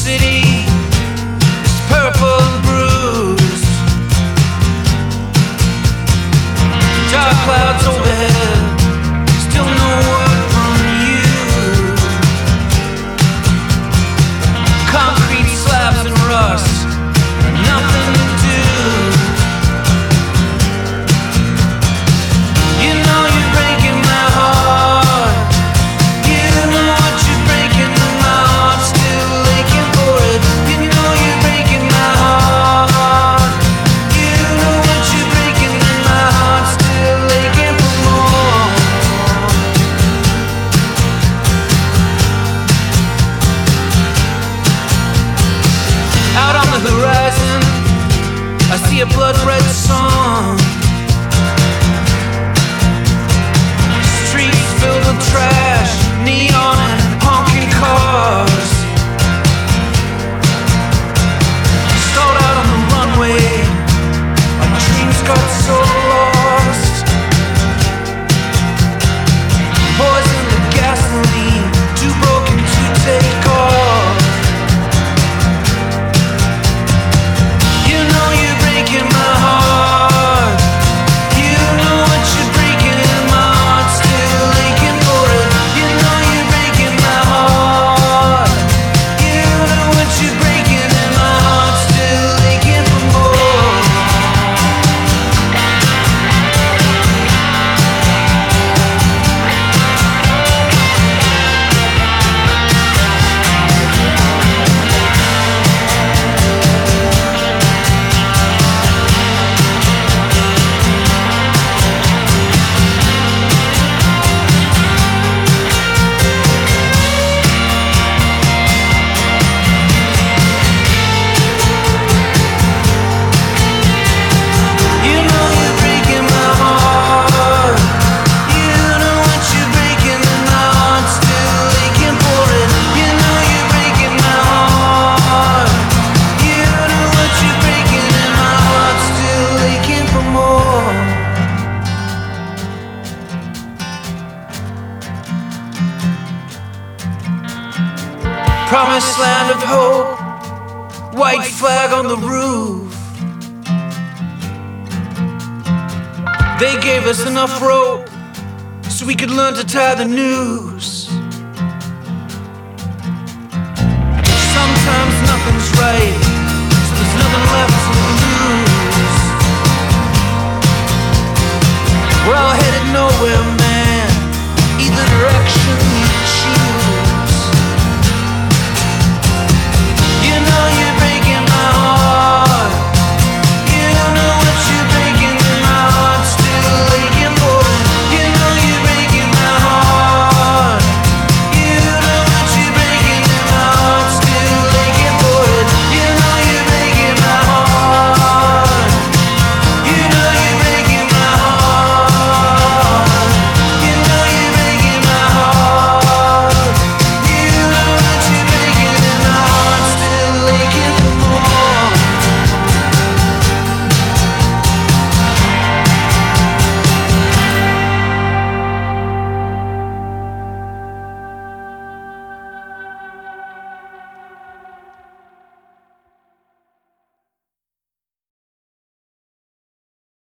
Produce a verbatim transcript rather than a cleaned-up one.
city is purple and bruised. Dark clouds overhead, still no word from you. Concrete slabs and rust, nothing to do. You know you're breaking my heart. You know what you're breaking, and my heart's still aching for it. You know you're breaking my heart. You know what you're breaking, and my heart's still aching for more. Out on the horizon, I see a blood red sun. Streets filled with trash, neon and honking cars. Stalled out on the runway, our dreams got so lost. Poison the gasoline, too broken to take off. You know you're breaking my heart. You know what you're breaking, and my heart's still aching for it. You know you're breaking my heart. You know what you're breaking, and my heart's still aching for more. You know you're breaking my heart. You know what you're breaking, and my heart's still aching for it. You know you're breaking my heart. You know what you're breaking, and my heart's still aching for more. Promised land of hope, white flag on the roof. They gave us enough rope so we could learn to tie the noose.